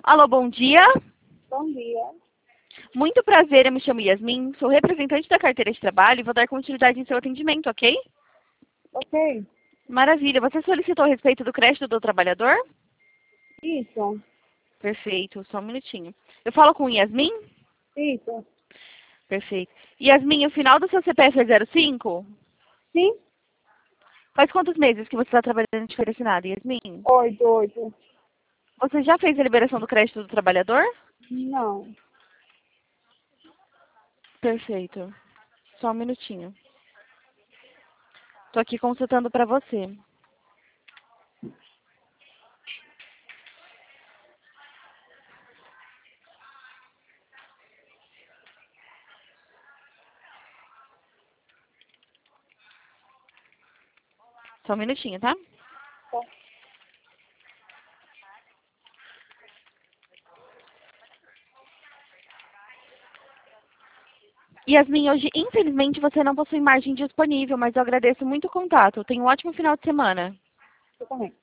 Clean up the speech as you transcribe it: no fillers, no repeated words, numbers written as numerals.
Alô, bom dia. Bom dia. Muito prazer, eu me chamo Yasmin, sou representante da carteira de trabalho e vou dar continuidade em seu atendimento, ok? Ok. Maravilha. Você solicitou a respeito do crédito do trabalhador? Isso. Perfeito, só um minutinho. Eu falo com Yasmin? Isso. Perfeito. Yasmin, o final do seu CPF é 05? Sim? Faz quantos meses que você está trabalhando de carteira assinada, Yasmin? 8. Você já fez a liberação do crédito do trabalhador? Não. Perfeito. Só um minutinho. Estou aqui consultando para você. Só um minutinho, tá? Tá. Yasmin, hoje, infelizmente, você não possui margem disponível, mas eu agradeço muito o contato. Tenha um ótimo final de semana. Você também.